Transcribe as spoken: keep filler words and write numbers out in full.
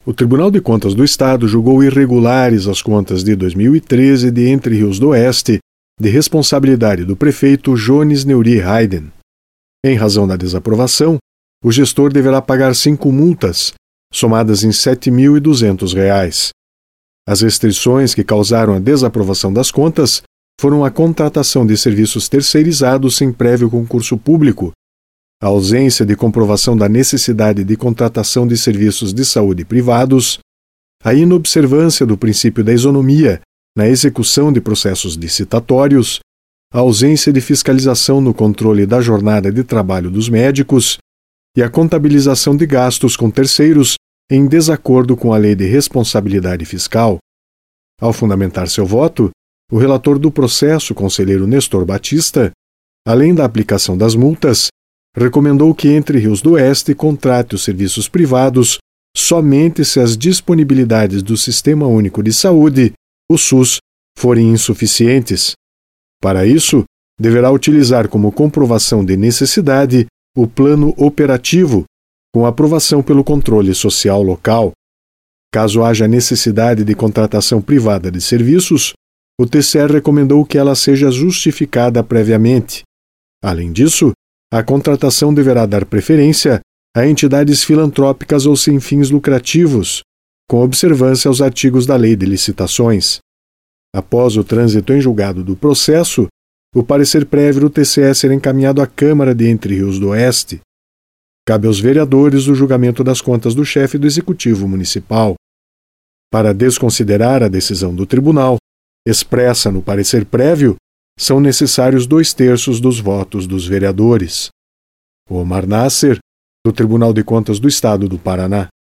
O Tribunal de Contas do Estado julgou irregulares as contas de dois mil e treze de Entre Rios do Oeste, de responsabilidade do prefeito Jones Neuri Hayden. Em razão da desaprovação, o gestor deverá pagar cinco multas, somadas em sete mil e duzentos reais. As restrições que causaram a desaprovação das contas foram a contratação de serviços terceirizados sem prévio concurso público, a ausência de comprovação da necessidade de contratação de serviços de saúde privados, a inobservância do princípio da isonomia na execução de processos licitatórios, a ausência de fiscalização no controle da jornada de trabalho dos médicos e a contabilização de gastos com terceiros em desacordo com a Lei de Responsabilidade Fiscal. Ao fundamentar seu voto, o relator do processo, conselheiro Nestor Batista, além da aplicação das multas, recomendou que Entre Rios do Oeste contrate os serviços privados somente se as disponibilidades do Sistema Único de Saúde, o SUS, forem insuficientes. Para isso, deverá utilizar como comprovação de necessidade o plano operativo, com aprovação pelo controle social local. Caso haja necessidade de contratação privada de serviços, o T C E recomendou que ela seja justificada previamente. Além disso, a contratação deverá dar preferência a entidades filantrópicas ou sem fins lucrativos, com observância aos artigos da Lei de Licitações. Após o trânsito em julgado do processo, o parecer prévio do T C E será encaminhado à Câmara de Entre Rios do Oeste. Cabe aos vereadores o julgamento das contas do chefe do Executivo Municipal. Para desconsiderar a decisão do tribunal, expressa no parecer prévio, são necessários dois terços dos votos dos vereadores. Omar Nasser, do Tribunal de Contas do Estado do Paraná.